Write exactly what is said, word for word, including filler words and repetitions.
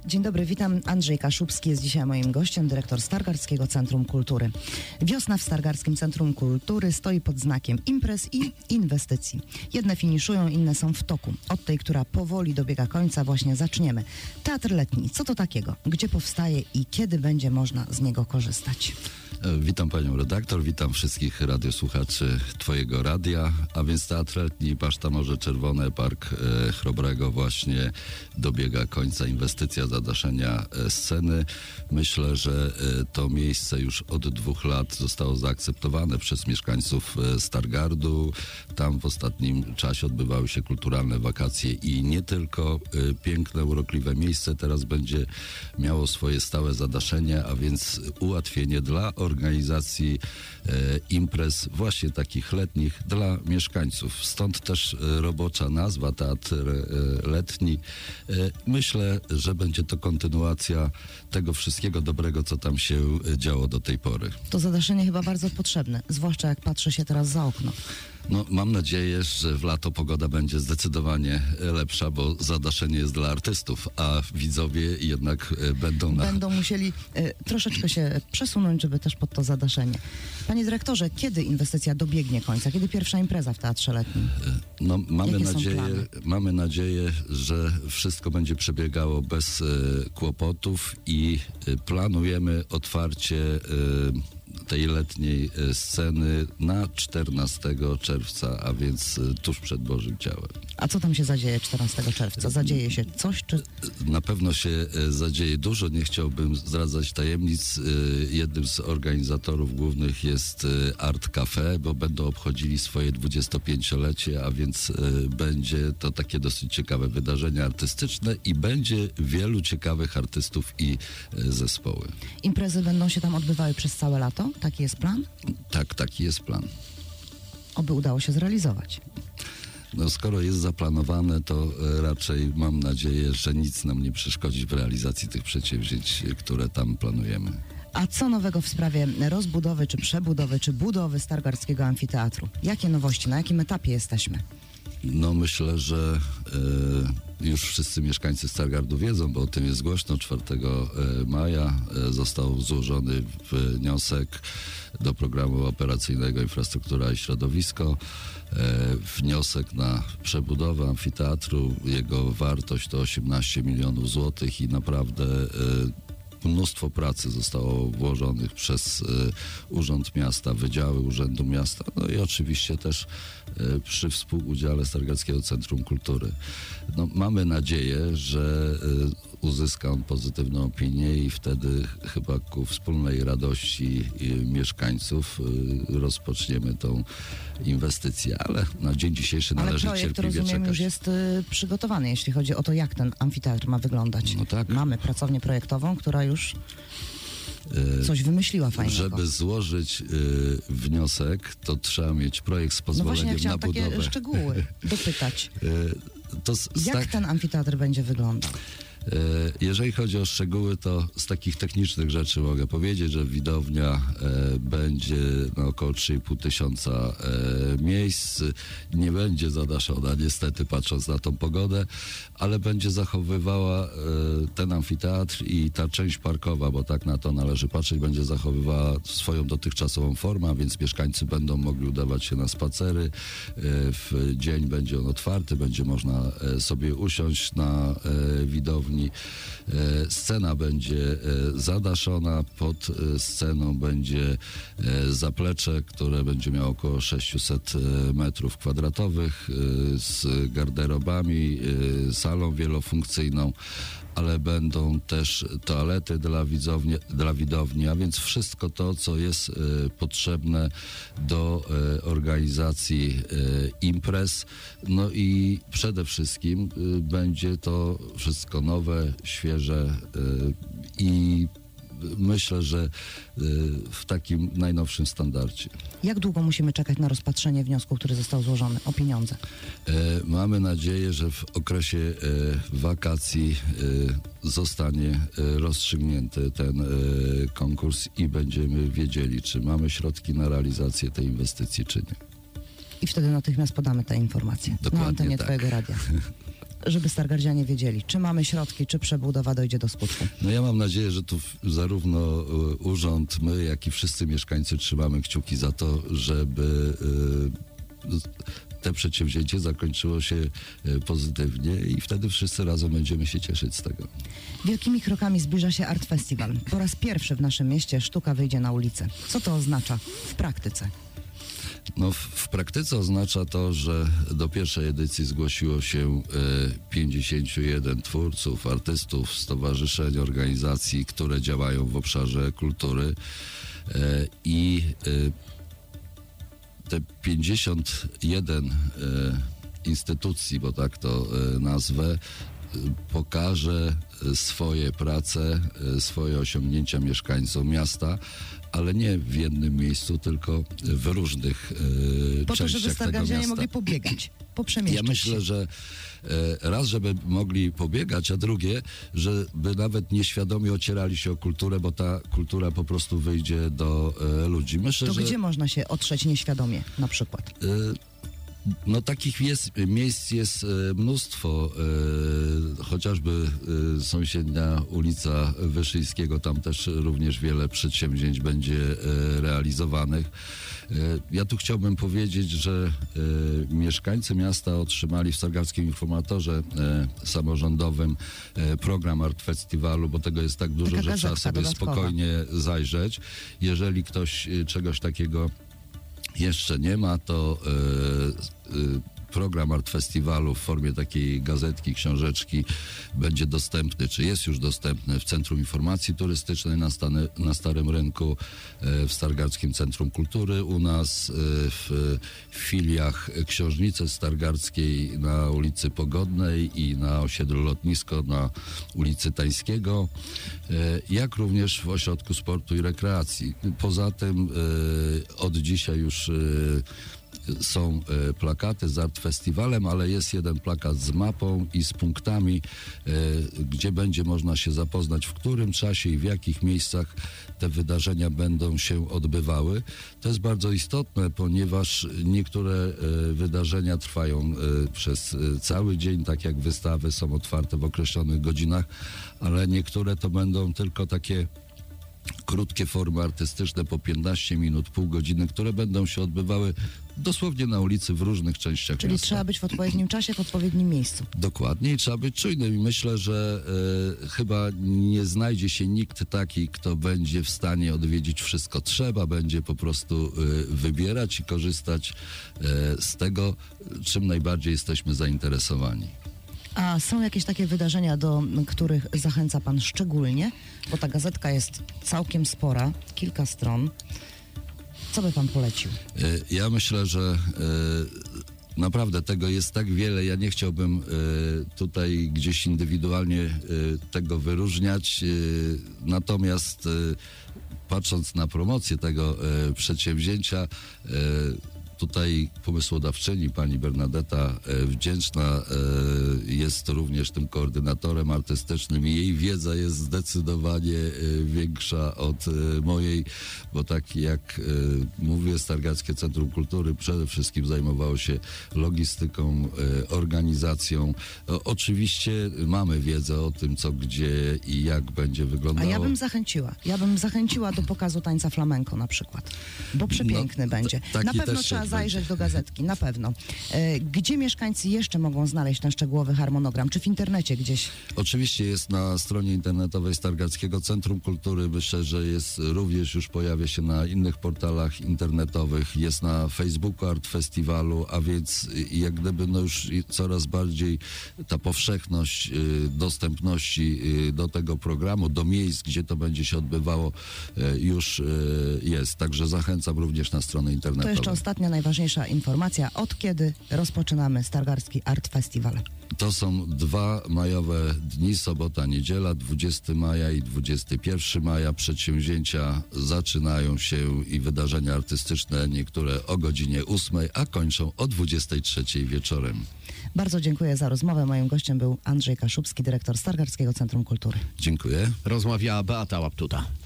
Dzień dobry, witam. Andrzej Kaszubski jest dzisiaj moim gościem, dyrektor Stargardzkiego Centrum Kultury. Wiosna w Stargardzkim Centrum Kultury stoi pod znakiem imprez i inwestycji. Jedne finiszują, inne są w toku. Od tej, która powoli dobiega końca, właśnie zaczniemy. Teatr letni. Co to takiego? Gdzie powstaje i kiedy będzie można z niego korzystać? Witam panią redaktor, witam wszystkich radiosłuchaczy twojego radia, a więc Teatr Letni, Baszta Morze Czerwone, Park e, Chrobrego właśnie dobiega końca inwestycja zadaszenia e, sceny. Myślę, że e, to miejsce już od dwóch lat zostało zaakceptowane przez mieszkańców e, Stargardu. Tam w ostatnim czasie odbywały się kulturalne wakacje i nie tylko e, piękne, urokliwe miejsce teraz będzie miało swoje stałe zadaszenie, a więc ułatwienie dla organizacji e, imprez właśnie takich letnich dla mieszkańców. Stąd też e, robocza nazwa Teatr e, Letni. E, myślę, że będzie to kontynuacja tego wszystkiego dobrego, co tam się e, działo do tej pory. To zadaszenie chyba bardzo potrzebne, zwłaszcza jak patrzy się teraz za okno. No, mam nadzieję, że w lato pogoda będzie zdecydowanie lepsza, bo zadaszenie jest dla artystów, a widzowie jednak e, będą na... Będą musieli e, troszeczkę się przesunąć, żeby też pod to zadaszenie. Panie dyrektorze, kiedy inwestycja dobiegnie końca? Kiedy pierwsza impreza w Teatrze Letnim? No, mamy Jakie są nadzieję, plany? mamy nadzieję, że wszystko będzie przebiegało bez e, kłopotów i e, planujemy otwarcie e, tej letniej e, sceny na czternastego czerwca, a więc e, tuż przed Bożym Ciałem. A co tam się zadzieje czternastego czerwca? Zadzieje się coś, czy... Na pewno się e, zadzieje dużo, nie chciałbym zdradzać tajemnic. E, jednym z organizatorów głównych jest e, Art Cafe, bo będą obchodzili swoje dwudziestopięciolecie, a więc e, będzie to takie dosyć ciekawe wydarzenie artystyczne i będzie wielu ciekawych artystów i e, zespoły. Imprezy będą się tam odbywały przez całe lato? Taki jest plan? Tak, taki jest plan. Oby udało się zrealizować. No, skoro jest zaplanowane, to e, raczej mam nadzieję, że nic nam nie przeszkodzi w realizacji tych przedsięwzięć, e, które tam planujemy. A co nowego w sprawie rozbudowy, czy przebudowy, czy budowy Stargardzkiego Amfiteatru? Jakie nowości? Na jakim etapie jesteśmy? No myślę, że e, już wszyscy mieszkańcy Stargardu wiedzą, bo o tym jest głośno. czwartego maja e, został złożony wniosek do programu operacyjnego Infrastruktura i Środowisko. E, wniosek na przebudowę amfiteatru. Jego wartość to osiemnaście milionów złotych i naprawdę e, mnóstwo pracy zostało włożonych przez y, Urząd Miasta, wydziały Urzędu Miasta, no i oczywiście też y, przy współudziale Stargardzkiego Centrum Kultury. No, mamy nadzieję, że y, uzyska on pozytywną opinię i wtedy chyba ku wspólnej radości y, mieszkańców y, rozpoczniemy tą inwestycję, ale na dzień dzisiejszy Ale należy projekt, cierpliwie rozumiem, czekać. już jest y, przygotowany, jeśli chodzi o to, jak ten amfiteatr ma wyglądać. No tak. Mamy pracownię projektową, która już coś wymyśliła fajnego. Żeby złożyć y, wniosek, to trzeba mieć projekt z No pozwoleniem właśnie, ja na chciałam takie budowę. szczegóły dopytać. Y, to z, z Jak tak, ten amfiteatr będzie wyglądał? y, jeżeli chodzi o szczegóły, to z takich technicznych rzeczy mogę powiedzieć, że widownia y, będzie na około trzy i pół tysiąca y, miejsc. Nie będzie zadaszona, niestety, patrząc na tą pogodę, ale będzie zachowywała y, ten amfiteatr i ta część parkowa, bo tak na to należy patrzeć, będzie zachowywała swoją dotychczasową formę, a więc mieszkańcy będą mogli udawać się na spacery. Y, w dzień będzie on otwarty, będzie można y, sobie usiąść na y, widowni. Y, scena będzie y, zadaszona, pod y, sceną będzie y, zaplecze, które będzie miało około sześćset metrów kwadratowych y, z garderobami, y, salą wielofunkcyjną, ale będą też toalety dla, widzowni, dla widowni, a więc wszystko to, co jest y, potrzebne do y, organizacji y, imprez. No i przede wszystkim y, będzie to wszystko nowe, świeże y, i myślę, że y, w takim najnowszym standardzie. Jak długo musimy czekać na rozpatrzenie wniosku, który został złożony o pieniądze? E, mamy nadzieję, że w okresie e, wakacji e, zostanie e, rozstrzygnięty ten e, konkurs i będziemy wiedzieli, czy mamy środki na realizację tej inwestycji, czy nie. I wtedy natychmiast podamy te informacje na Dokładnie antenie tak. Twojego radia. żeby stargardzianie wiedzieli, czy mamy środki, czy przebudowa dojdzie do skutku? No ja mam nadzieję, że tu zarówno e, urząd, my, jak i wszyscy mieszkańcy trzymamy kciuki za to, żeby e, te przedsięwzięcie zakończyło się e, pozytywnie i wtedy wszyscy razem będziemy się cieszyć z tego. Wielkimi krokami zbliża się Art Festival. Po raz pierwszy w naszym mieście sztuka wyjdzie na ulicę. Co to oznacza w praktyce? No, w, w praktyce oznacza to, że do pierwszej edycji zgłosiło się e, pięćdziesięciu jeden twórców, artystów, stowarzyszeń, organizacji, które działają w obszarze kultury e, i e, te pięćdziesiąt jeden e, instytucji, bo tak to e, nazwę, pokaże swoje prace, swoje osiągnięcia mieszkańcom miasta, ale nie w jednym miejscu, tylko w różnych e, Po to, częściach żeby tego stargardzianie miasta. mogli pobiegać, poprzemieszczać Ja myślę, się. że e, raz, żeby mogli pobiegać, a drugie, żeby nawet nieświadomie ocierali się o kulturę, bo ta kultura po prostu wyjdzie do e, ludzi. Myślę, To że gdzie można się otrzeć nieświadomie na przykład? e, no takich jest, miejsc jest e, mnóstwo, e, chociażby e, sąsiednia ulica Wyszyńskiego, tam też również wiele przedsięwzięć będzie e, realizowanych. E, ja tu chciałbym powiedzieć, że e, mieszkańcy miasta otrzymali w Stargardzkim Informatorze e, samorządowym e, program Art Festiwalu, bo tego jest tak dużo, Taka że trzeba gazetka sobie dodatkowa. spokojnie zajrzeć. Jeżeli ktoś e, czegoś takiego jeszcze nie ma, to e, e, program Art Festiwalu w formie takiej gazetki, książeczki będzie dostępny, czy jest już dostępny w Centrum Informacji Turystycznej na, stany, na Starym Rynku, e, w Stargardzkim Centrum Kultury u nas, e, w, w filiach Książnicy Stargardzkiej na ulicy Pogodnej i na osiedlu Lotnisko na ulicy Tańskiego, e, jak również w Ośrodku Sportu i Rekreacji. Poza tym e, od dzisiaj już e, są e, plakaty z Art Festiwalem, ale jest jeden plakat z mapą i z punktami, e, gdzie będzie można się zapoznać, w którym czasie i w jakich miejscach te wydarzenia będą się odbywały. To jest bardzo istotne, ponieważ niektóre e, wydarzenia trwają e, przez e, cały dzień, tak jak wystawy są otwarte w określonych godzinach, ale niektóre to będą tylko takie krótkie formy artystyczne po piętnaście minut, pół godziny, które będą się odbywały dosłownie na ulicy w różnych częściach Czyli miasta. trzeba być w odpowiednim czasie, w odpowiednim miejscu. Dokładnie i trzeba być czujnym i myślę, że e, chyba nie znajdzie się nikt taki, kto będzie w stanie odwiedzić wszystko. Trzeba będzie po prostu e, wybierać i korzystać e, z tego, czym najbardziej jesteśmy zainteresowani. A są jakieś takie wydarzenia, do których zachęca pan szczególnie? Bo ta gazetka jest całkiem spora, kilka stron. Co by pan polecił? E, Ja myślę, że e, naprawdę tego jest tak wiele. Ja nie chciałbym e, tutaj gdzieś indywidualnie e, tego wyróżniać. E, natomiast e, patrząc na promocję tego e, przedsięwzięcia, e, tutaj pomysłodawczyni, pani Bernadetta e, Wdzięczna e, jest również tym koordynatorem artystycznym i jej wiedza jest zdecydowanie e, większa od e, mojej, bo tak jak e, mówię, Stargardzkie Centrum Kultury przede wszystkim zajmowało się logistyką, e, organizacją. O, oczywiście mamy wiedzę o tym, co, gdzie i jak będzie A wyglądało. ja bym zachęciła. Ja bym zachęciła do pokazu tańca flamenko na przykład. Bo przepiękny No, będzie. taki Na pewno też trzeba się zajrzeć będzie. do gazetki, na pewno. E, Gdzie mieszkańcy jeszcze mogą znaleźć ten szczegółowy harmonogram? Czy w internecie gdzieś? Oczywiście jest na stronie internetowej Stargardzkiego Centrum Kultury. Myślę, że jest również, już pojawia się na innych portalach internetowych. Jest na Facebooku Art Festiwalu, a więc jak gdyby no już coraz bardziej ta powszechność y, dostępności y, do tego programu, do miejsc, gdzie to będzie się odbywało, y, już y, jest. Także zachęcam również na stronę To internetową. jeszcze ostatnia, najważniejsza informacja. Od kiedy rozpoczynamy Stargardzki Art Festival? To są dwa majowe dni, sobota, niedziela, dwudziestego maja i dwudziestego pierwszego maja. Przedsięwzięcia zaczynają się i wydarzenia artystyczne, niektóre o godzinie ósmej, a kończą o dwudziestej trzeciej wieczorem. Bardzo dziękuję za rozmowę. Moim gościem był Andrzej Kaszubski, dyrektor Stargardzkiego Centrum Kultury. Dziękuję. Rozmawiała Beata Łaptuta.